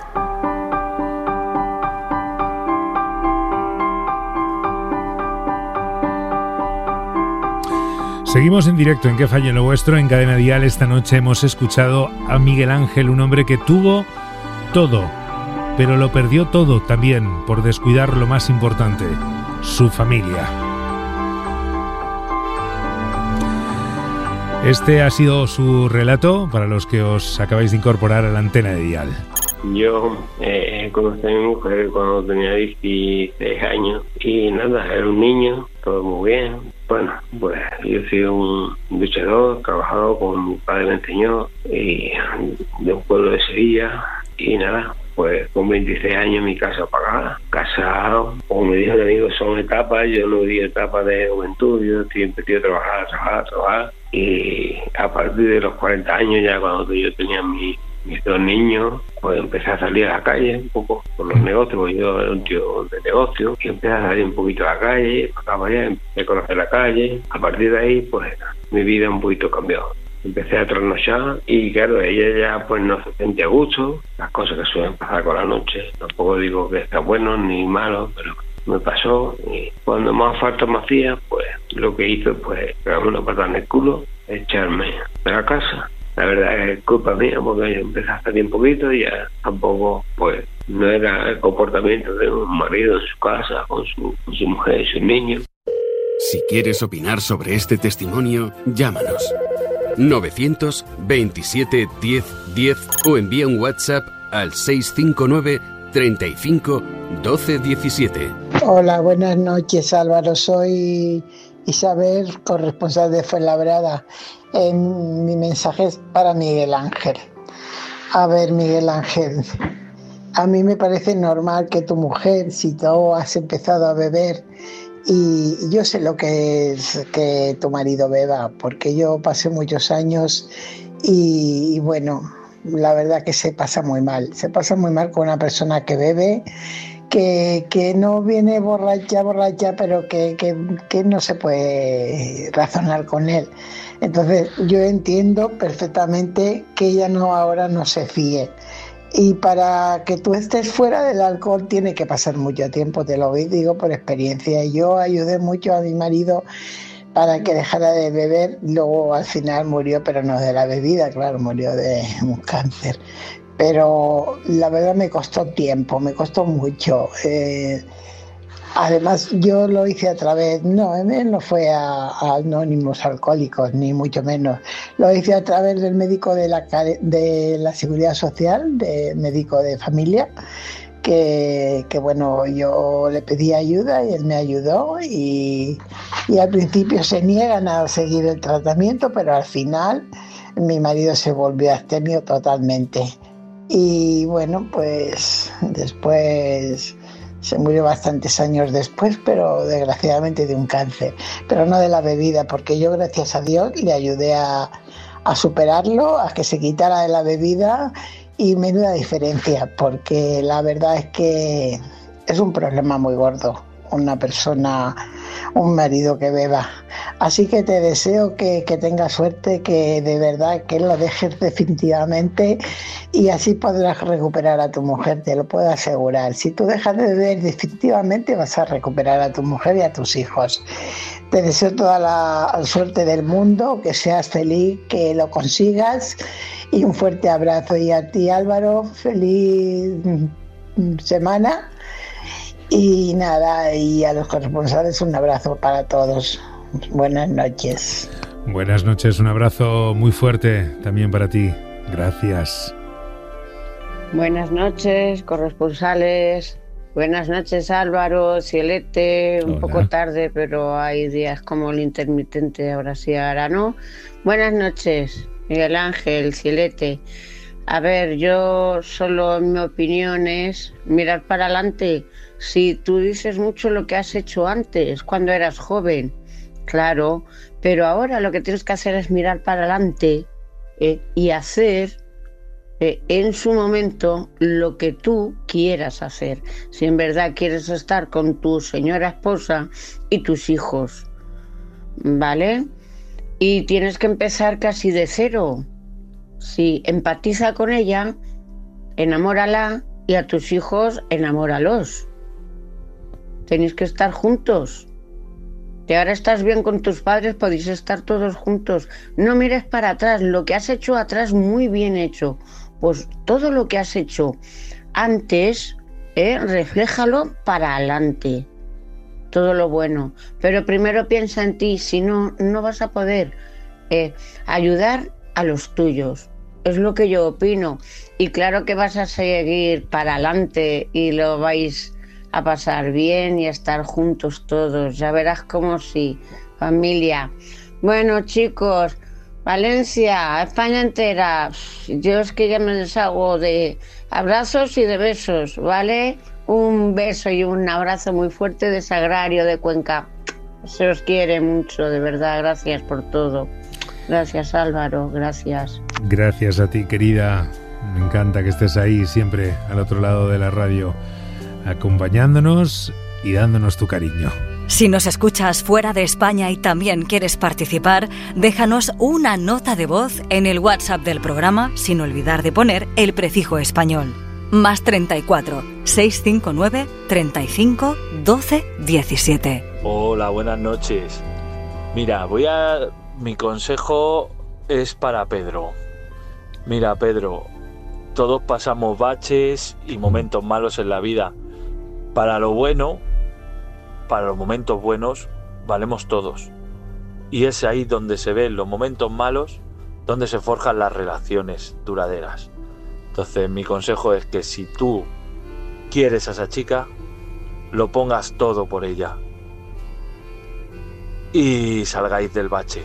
Seguimos en directo en ¿Qué falló en lo vuestro? En Cadena Dial. Esta noche hemos escuchado a Miguel Ángel, un hombre que tuvo todo, pero lo perdió todo también por descuidar lo más importante, su familia. Este ha sido su relato para los que os acabáis de incorporar a la antena de Dial.
Yo eh, conocí a mi mujer cuando tenía dieciséis años y nada, era un niño, todo muy bien. Bueno, pues yo soy un luchador, trabajador, como mi padre me enseñó, y de un pueblo de Sevilla, y nada, pues con veintiséis años en mi casa pagada, casado, como me dijo el amigo, son etapas, yo no di etapas de juventud, yo siempre he trabajar, trabajar, trabajar, y a partir de los cuarenta años, ya cuando yo tenía mi, mis dos niños, pues empecé a salir a la calle un poco por los negocios, porque yo era un tío de negocio, y empecé a salir un poquito a la calle, acá allá, empecé a conocer la calle. A partir de ahí, pues mi vida un poquito cambió. Empecé a trasnochar y claro, ella ya pues no se sentía a gusto, las cosas que suelen pasar con la noche. Tampoco digo que está bueno ni malo, pero me pasó, y cuando más falta me hacía, pues lo que hice pues pegarme una patada en el culo, echarme de la casa. La verdad es culpa mía, porque yo empecé a salir un poquito y ya tampoco, pues, no era el comportamiento de un marido en su casa, con su, con su mujer y sus niños.
Si quieres opinar sobre este testimonio, llámanos. novecientos veintisiete diez diez o envía un WhatsApp al seis cinco nueve treinta y cinco doce diecisiete.
Hola, buenas noches, Álvaro. Soy Isabel, corresponsal de Fuenlabrada. Eh, mi mensaje es para Miguel Ángel. A ver, Miguel Ángel, a mí me parece normal que tu mujer, si tú has empezado a beber, y yo sé lo que es que tu marido beba, porque yo pasé muchos años y, y bueno, la verdad que se pasa muy mal. Se pasa muy mal con una persona que bebe, que, que no viene borracha, borracha, pero que, que, que no se puede razonar con él. Entonces yo entiendo perfectamente que ella no ahora no se fíe. Y para que tú estés fuera del alcohol tiene que pasar mucho tiempo, te lo digo por experiencia. Yo ayudé mucho a mi marido para que dejara de beber, luego al final murió, pero no de la bebida, claro, murió de un cáncer. Pero la verdad me costó tiempo, me costó mucho. Eh, además yo lo hice a través, no, él no fue a, a Anónimos Alcohólicos, ni mucho menos. Lo hice a través del médico de la, de la Seguridad Social, de médico de familia, que, que bueno, yo le pedí ayuda y él me ayudó y, y al principio se niegan a seguir el tratamiento, pero al final mi marido se volvió abstemio totalmente. Y bueno, pues después se murió bastantes años después, pero desgraciadamente de un cáncer, pero no de la bebida, porque yo gracias a Dios le ayudé a, a superarlo, a que se quitara de la bebida, y menuda diferencia, porque la verdad es que es un problema muy gordo una persona, un marido que beba. Así que te deseo que, que tengas suerte, que de verdad que lo dejes definitivamente, y así podrás recuperar a tu mujer, te lo puedo asegurar. Si tú dejas de beber definitivamente vas a recuperar a tu mujer y a tus hijos. Te deseo toda la suerte del mundo, que seas feliz, que lo consigas, y un fuerte abrazo. Y a ti, Álvaro, feliz semana. Y nada, y a los corresponsales un abrazo para todos. Buenas noches.
Buenas noches, un abrazo muy fuerte también para ti. Gracias.
Buenas noches, corresponsales. Buenas noches, Álvaro, Cielete. Un Hola. Poco tarde, pero hay días como el intermitente, ahora sí, ahora no. Buenas noches, Miguel Ángel, Cielete. A ver, yo solo mi opinión es mirar para adelante. Si tú dices mucho lo que has hecho antes, cuando eras joven, claro, pero ahora lo que tienes que hacer es mirar para adelante eh, y hacer eh, en su momento lo que tú quieras hacer. Si en verdad quieres estar con tu señora esposa y tus hijos, ¿vale? Y tienes que empezar casi de cero. Sí, empatiza con ella, enamórala, y a tus hijos enamóralos. Tenéis que estar juntos. Si ahora estás bien con tus padres, podéis estar todos juntos. No mires para atrás, lo que has hecho atrás muy bien hecho. Pues todo lo que has hecho antes, eh, refléjalo para adelante. Todo lo bueno. Pero primero piensa en ti, si no, no vas a poder eh, ayudar a los tuyos. Es lo que yo opino. Y claro que vas a seguir para adelante y lo vais a pasar bien y a estar juntos todos. Ya verás cómo sí, familia. Bueno, chicos, Valencia, España entera, yo es que ya me deshago de abrazos y de besos, ¿vale? Un beso y un abrazo muy fuerte de Sagrario de Cuenca. Se os quiere mucho, de verdad. Gracias por todo. Gracias, Álvaro, gracias.
Gracias a ti, querida. Me encanta que estés ahí siempre al otro lado de la radio, acompañándonos y dándonos tu cariño.
Si nos escuchas fuera de España y también quieres participar, déjanos una nota de voz en el WhatsApp del programa, sin olvidar de poner el prefijo español. Más treinta y cuatro, seiscientos cincuenta y nueve, treinta y cinco, doce, diecisiete.
Hola, buenas noches. Mira, voy a... Mi consejo es para Pedro. Mira, Pedro, todos pasamos baches y momentos malos en la vida. Para lo bueno, para los momentos buenos, valemos todos. Y es ahí donde se ven los momentos malos, donde se forjan las relaciones duraderas. Entonces mi consejo es que si tú quieres a esa chica, lo pongas todo por ella y salgáis del bache.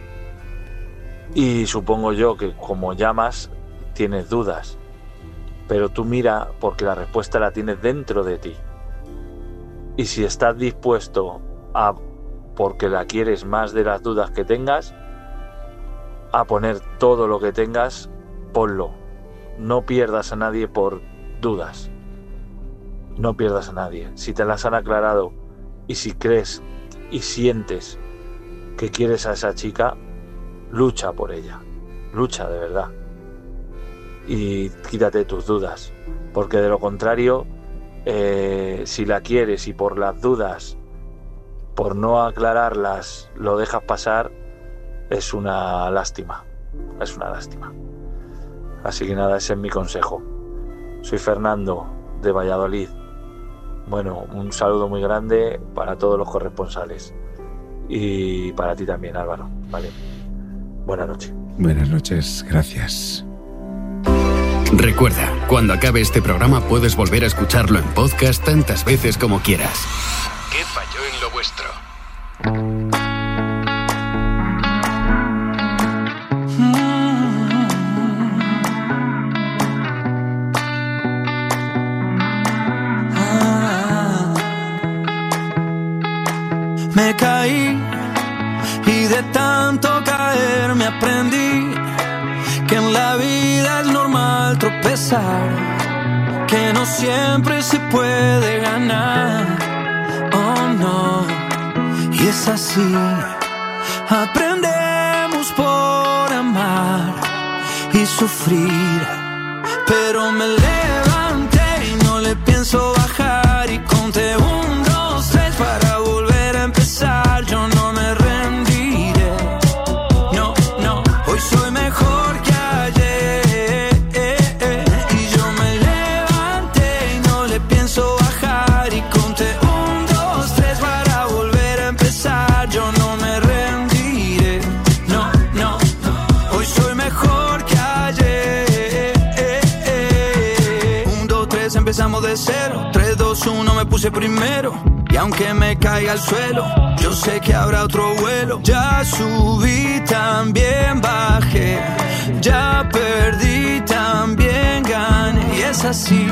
Y supongo yo que como llamas tienes dudas, pero tú mira, porque la respuesta la tienes dentro de ti. Y si estás dispuesto a, porque la quieres más de las dudas que tengas, a poner todo lo que tengas, ponlo. No pierdas a nadie por dudas. No pierdas a nadie. Si te las han aclarado y si crees y sientes que quieres a esa chica, lucha por ella. Lucha de verdad. Y quítate tus dudas. Porque de lo contrario, eh, si la quieres y por las dudas, por no aclararlas, lo dejas pasar, es una lástima. Es una lástima. Así que nada, ese es mi consejo. Soy Fernando, de Valladolid. Bueno, un saludo muy grande para todos los corresponsales. Y para ti también, Álvaro. Vale. Buenas noches.
Buenas noches, gracias.
Recuerda, cuando acabe este programa puedes volver a escucharlo en podcast tantas veces como quieras. ¿Qué falló en lo vuestro?
Me caí y de tanto caer me aprendí que en la vida es normal tropezar, que no siempre se puede ganar, oh no, y es así, aprendemos por amar y sufrir, pero me levanté y no le pienso bajar y conté un, dos, tres para volver a empezar, yo no me rendiré, no, no, hoy soy mejor que ayer, y yo me levanté y no le pienso bajar y conté un, dos, tres para volver a empezar, yo no me rendiré, no, no, hoy soy mejor que ayer, un, dos, tres, empezamos de cero, tres, dos, uno, me puse primero. Y aunque me caiga al suelo, yo sé que habrá otro vuelo. Ya subí, también bajé. Ya perdí, también gané. Y es así,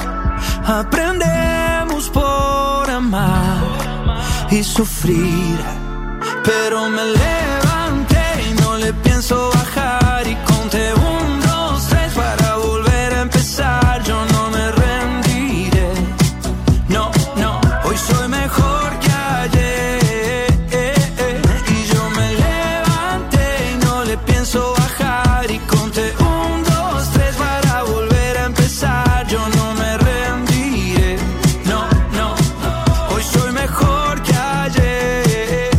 aprendemos por amar y sufrir. Pero me levanté y no le pienso bajar. Y conté un, dos, tres para volver a empezar. Yo no me rendiré. No, no, hoy soy mejor que ayer, y yo me levanté y no le pienso bajar y conté un, dos, tres para volver a empezar, yo no me rendiré, no, no, hoy soy mejor que ayer,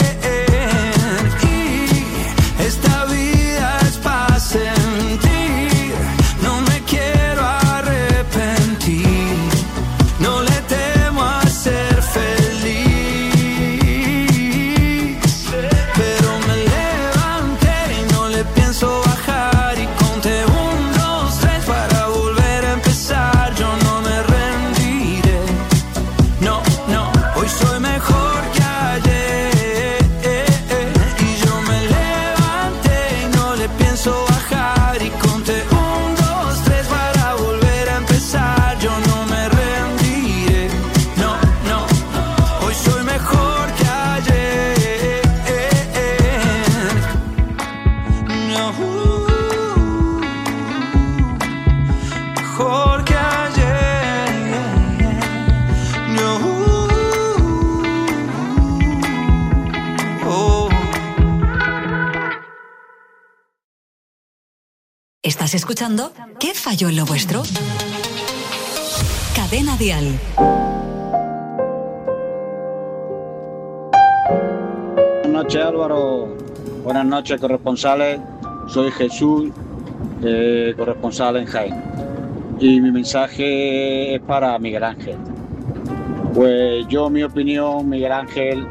y esta vida es para sentir, no me quiero arrepentir, no le temo a ser feliz, pero me levanté y no le pienso bajar y conté un, dos, tres para volver a empezar, yo no me rendiré, no, no, hoy soy mejor que ayer, y yo me levanté y no le pienso bajar y conté un, dos, tres para volver a empezar, yo no me rendiré, no, no, hoy soy mejor que ayer, no, mejor que ayer, no, oh.
¿Estás escuchando? ¿Qué falló en lo vuestro? Cadena Dial.
Buenas noches, Álvaro. Buenas noches, corresponsales. Soy Jesús, eh, corresponsal en Jaén. Y mi mensaje es para Miguel Ángel. Pues yo, mi opinión, Miguel Ángel,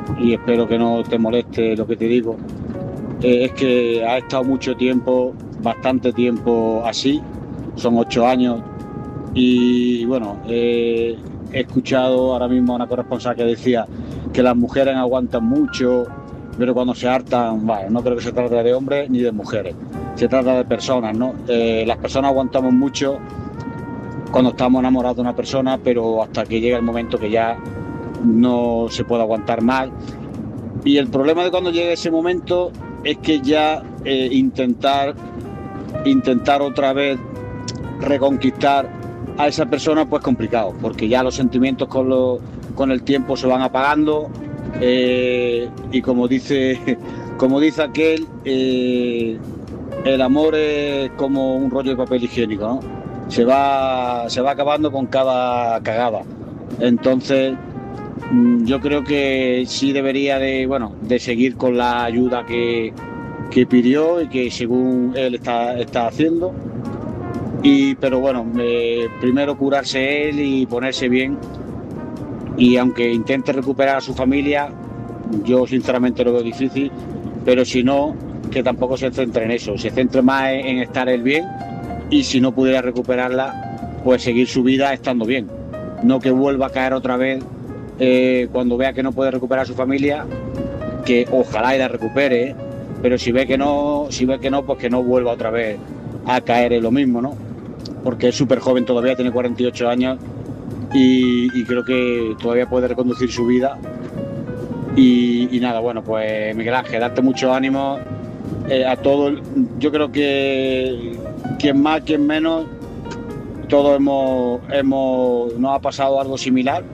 y espero que no te moleste lo que te digo, eh, es que ha estado mucho tiempo, bastante tiempo así, son ocho años, y bueno, eh, he escuchado ahora mismo a una corresponsal que decía que las mujeres aguantan mucho, pero cuando se hartan, bueno, no creo que se trate de hombres ni de mujeres, se trata de personas, ¿no? Eh, las personas aguantamos mucho cuando estamos enamorados de una persona, pero hasta que llega el momento que ya no se puede aguantar más. Y el problema de cuando llega ese momento es que ya eh, intentar, intentar otra vez reconquistar a esa persona pues complicado, porque ya los sentimientos con, lo, con el tiempo se van apagando, eh, y como dice, como dice aquel, eh, el amor es como un rollo de papel higiénico, ¿no? Se va, se va acabando con cada cagada. Entonces yo creo que sí debería de, bueno, de seguir con la ayuda que, que pidió y que según él está, está haciendo. Y, pero bueno, eh, primero curarse él y ponerse bien. Y aunque intente recuperar a su familia, yo sinceramente lo veo difícil, pero si no, que tampoco se centre en eso, se centre más en, en estar él bien, y si no pudiera recuperarla, pues seguir su vida estando bien. No que vuelva a caer otra vez eh, cuando vea que no puede recuperar a su familia, que ojalá y la recupere, ¿eh? Pero si ve que no, si ve que no, pues que no vuelva otra vez a caer en lo mismo, ¿no? Porque es súper joven todavía, tiene cuarenta y ocho años y, y creo que todavía puede reconducir su vida. Y, y nada, bueno, pues Miguel Ángel, darte mucho ánimo eh, a todos. Yo creo que quien más, quien menos, todos hemos, hemos, nos ha pasado algo similar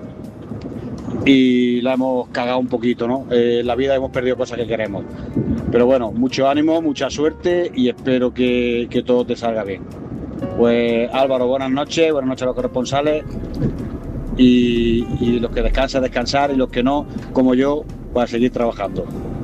y la hemos cagado un poquito, ¿no? Eh, en la vida hemos perdido cosas que queremos. Pero bueno, mucho ánimo, mucha suerte y espero que, que todo te salga bien. Pues Álvaro, buenas noches, buenas noches a los corresponsales y, y los que descansan, descansar, y los que no, como yo, para seguir trabajando.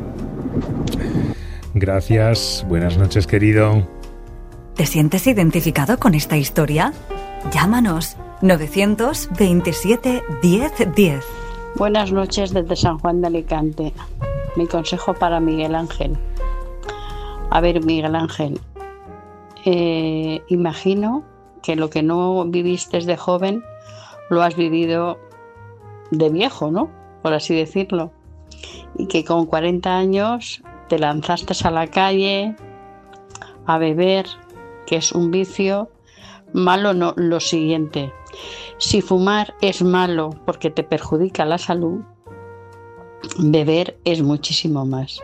Gracias, buenas noches, querido.
¿Te sientes identificado con esta historia? Llámanos novecientos veintisiete diez diez.
Buenas noches desde San Juan de Alicante. Mi consejo para Miguel Ángel. A ver, Miguel Ángel, eh, imagino que lo que no viviste de joven lo has vivido de viejo, ¿no? Por así decirlo. Y que con cuarenta años te lanzaste a la calle a beber, que es un vicio. Malo no, lo siguiente. Si fumar es malo porque te perjudica la salud, beber es muchísimo más.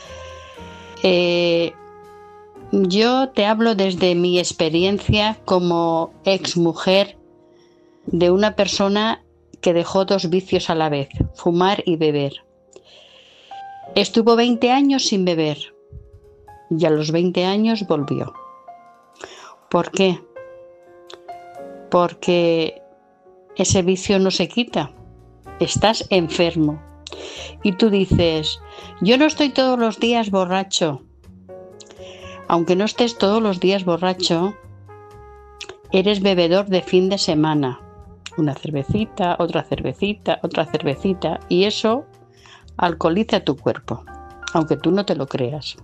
Eh, yo te hablo desde mi experiencia como exmujer de una persona que dejó dos vicios a la vez, fumar y beber. Estuvo veinte años sin beber y a los veinte años volvió. ¿Por qué? Porque ese vicio no se quita. Estás enfermo. Y tú dices, yo no estoy todos los días borracho. Aunque no estés todos los días borracho, eres bebedor de fin de semana. Una cervecita, otra cervecita, otra cervecita. Y eso alcoholiza tu cuerpo, aunque tú no te lo creas.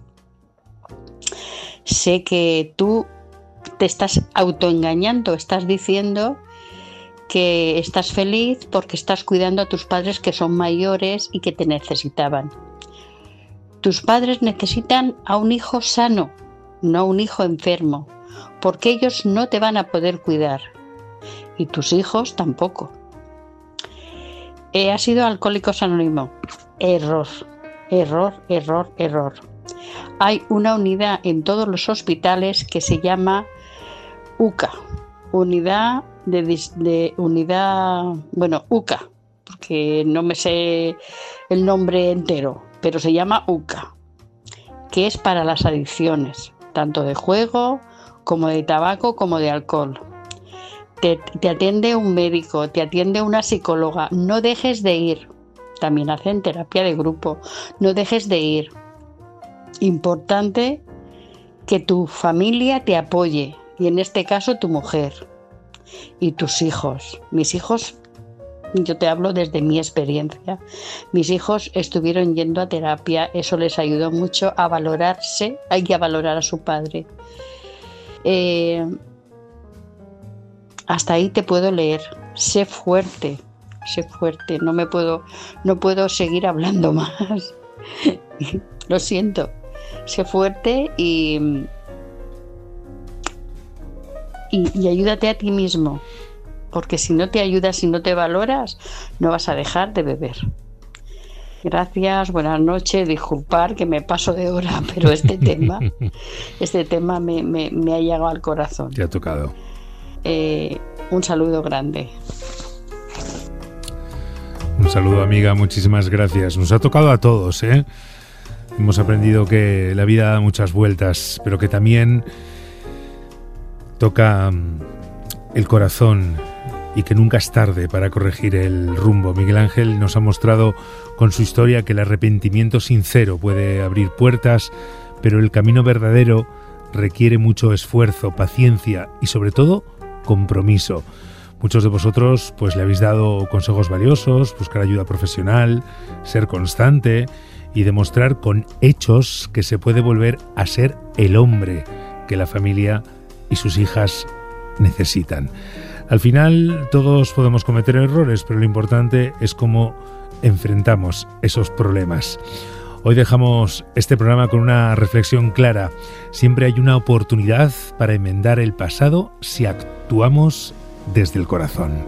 Sé que tú te estás autoengañando, estás diciendo que estás feliz porque estás cuidando a tus padres que son mayores y que te necesitaban. Tus padres necesitan a un hijo sano, no a un hijo enfermo, porque ellos no te van a poder cuidar y tus hijos tampoco. He sido Alcohólicos Anónimos. Error, error, error, error. Hay una unidad en todos los hospitales que se llama U C A, unidad de, de unidad, bueno, U C A, porque no me sé el nombre entero, pero se llama U C A, que es para las adicciones, tanto de juego como de tabaco como de alcohol. Te, te atiende un médico, te atiende una psicóloga, no dejes de ir. También hacen terapia de grupo, no dejes de ir. Importante que tu familia te apoye, y en este caso tu mujer y tus hijos. Mis hijos Yo te hablo desde mi experiencia. Mis hijos estuvieron yendo a terapia, eso les ayudó mucho a valorarse y a valorar a su padre. Eh, hasta ahí te puedo leer. Sé fuerte, sé fuerte. No me puedo, no puedo seguir hablando más. Lo siento. Sé fuerte y, y, y ayúdate a ti mismo. Porque si no te ayudas, si no te valoras, no vas a dejar de beber. Gracias, buenas noches, disculpar que me paso de hora, pero este tema, este tema me, me, me ha llegado al corazón.
Te ha tocado.
Eh, un saludo grande.
Un saludo, amiga, muchísimas gracias. Nos ha tocado a todos, ¿eh? Hemos aprendido que la vida da muchas vueltas, pero que también toca el corazón y que nunca es tarde para corregir el rumbo. Miguel Ángel nos ha mostrado con su historia que el arrepentimiento sincero puede abrir puertas, pero el camino verdadero requiere mucho esfuerzo, paciencia y sobre todo compromiso. Muchos de vosotros pues le habéis dado consejos valiosos: buscar ayuda profesional, ser constante y demostrar con hechos que se puede volver a ser el hombre que la familia y sus hijas necesitan. Al final todos podemos cometer errores, pero lo importante es cómo enfrentamos esos problemas. Hoy dejamos este programa con una reflexión clara. Siempre hay una oportunidad para enmendar el pasado si actuamos desde el corazón.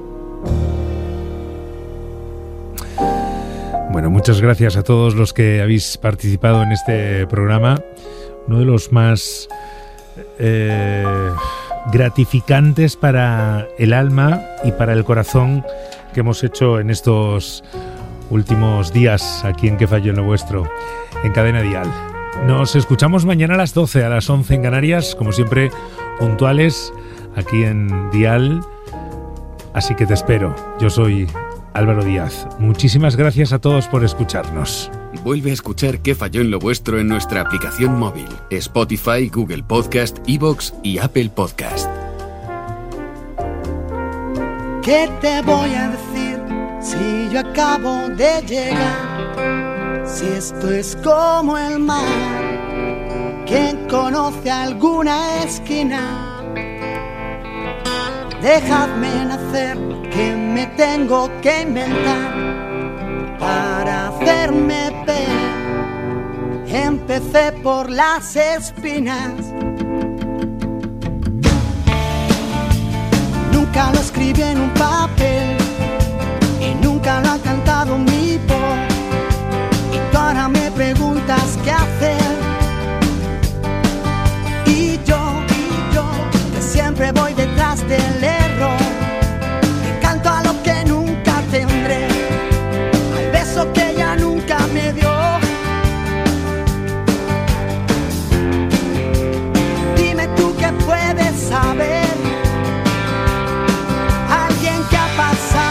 Bueno, muchas gracias a todos los que habéis participado en este programa. Uno de los más eh, gratificantes para el alma y para el corazón que hemos hecho en estos últimos días aquí en Que Falló en lo Vuestro, en Cadena Dial. Nos escuchamos mañana a las doce, a las once en Canarias, como siempre, puntuales aquí en Dial. Así que te espero. Yo soy Álvaro Díaz. Muchísimas gracias a todos por escucharnos.
Vuelve a escuchar ¿Qué falló en lo vuestro? En nuestra aplicación móvil, Spotify, Google Podcast, iVoox y Apple Podcast.
¿Qué te voy a decir si yo acabo de llegar? Si esto es como el mar, ¿quién conoce alguna esquina? Dejadme nacer, que me tengo que inventar para hacerme ver. Empecé por las espinas. Nunca lo escribí en un papel y nunca lo ha cantado mi voz. Y tú ahora me preguntas qué hacer. Y yo, y yo, que siempre voy detrás del error, que canto a lo que nunca tendré, al beso que ella nunca me dio. Dime tú qué puedes saber, alguien que ha pasado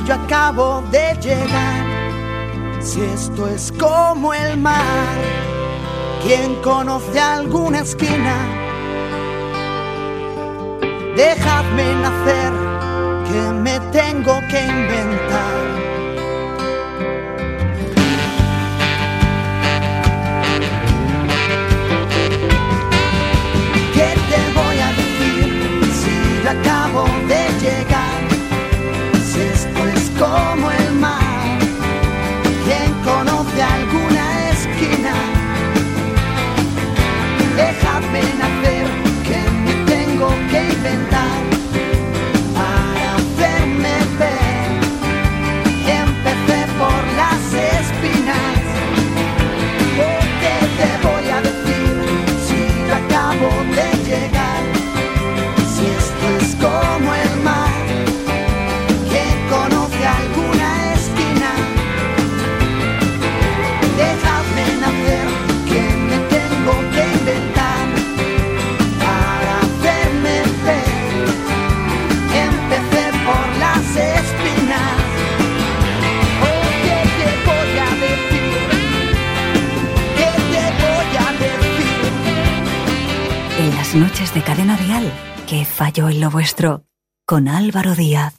yo acabo de llegar, si esto es como el mar, ¿quién conoce alguna esquina? Dejadme nacer, que me tengo que inventar. Yo acabo de llegar, si esto es como el mar, ¿quién conoce alguna esquina? Dejadme nacer, que me tengo que inventar para hacerme ver. Empecé por las espinas, ¿qué te voy a decir si yo acabo de llegar? Es como el mar, ¿quién conoce alguna esquina? Dejadme nacer, que me tengo que inventar para hacerme ver. Empecé por las espinas, oh, ¿qué te voy a decir? ¿Qué te voy a decir?
En las noches de Cadena Dial, ¿qué falló en lo vuestro? Con Álvaro Díaz.